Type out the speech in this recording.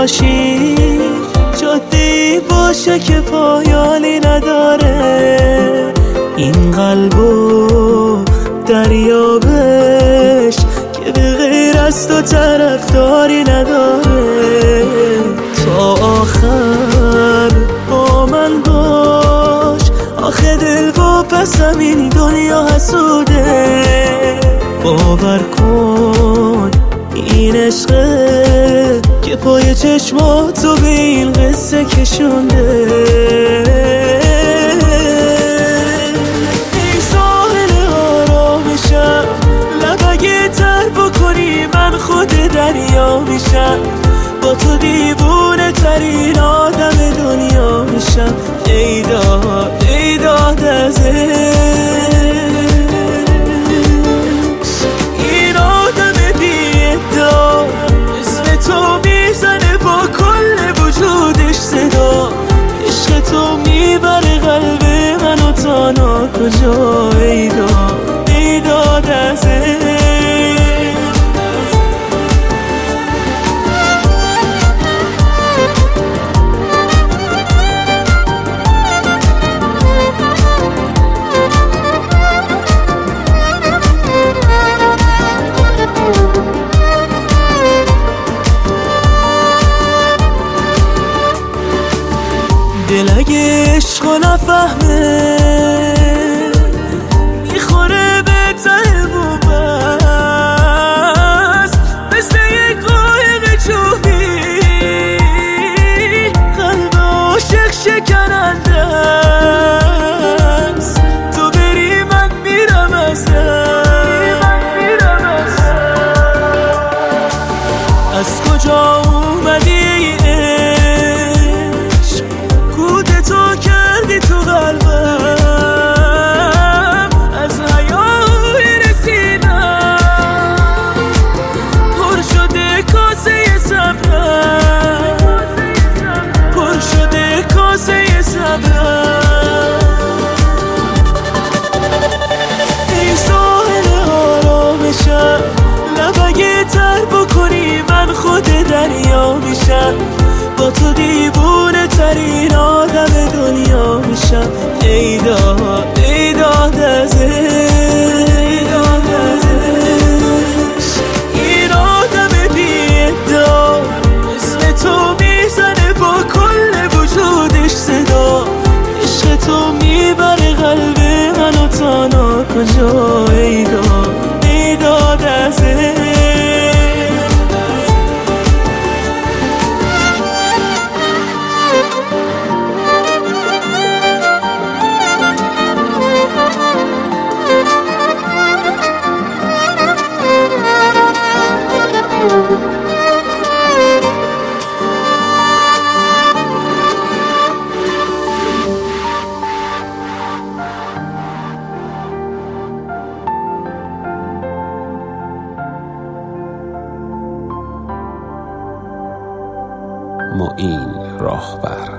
باشی جاده‌ای باشه که پایانی نداره، این قلبو دریابش که به غیر از تو طرفداری نداره. تا آخر با من باش، آخه دل و پسم این دنیا حسوده. باور کن این عشقه که پای چشماتو به این قصه کشونده. این ساحل آرامشم، لب اگه تر بکنی من خود دریا میشم، با تو دیوونه ترین آدم دنیا میشم. ای داد از این آدم بی‌ادعا، اسم تو میزنه با کل وجودش صدا. عشق تو میبره قلب منو تا ناکجا. ای داد از دل اگه عشقو نفهمه میخوره به ته بوبست، مثل یک قایق جوبی قلب عاشق شکننده است. تو بری من میرم از کجا اومدی تو کردی تو قلبم، از حیای رسیدم پر شده کاسه صبرم، پر شده کاسه صبرم. این ساحل آرامشم، لب اگه تر بکنی من خود دریا میشم، با تو دیوونه ترین آدم دنیا میشم. ای داد از این آدم بی‌ادعا، اسم تو میزنه با کل وجودش صدا. عشق تو میبره قلب منو تا ناکجا. ای داد از معین راهبر.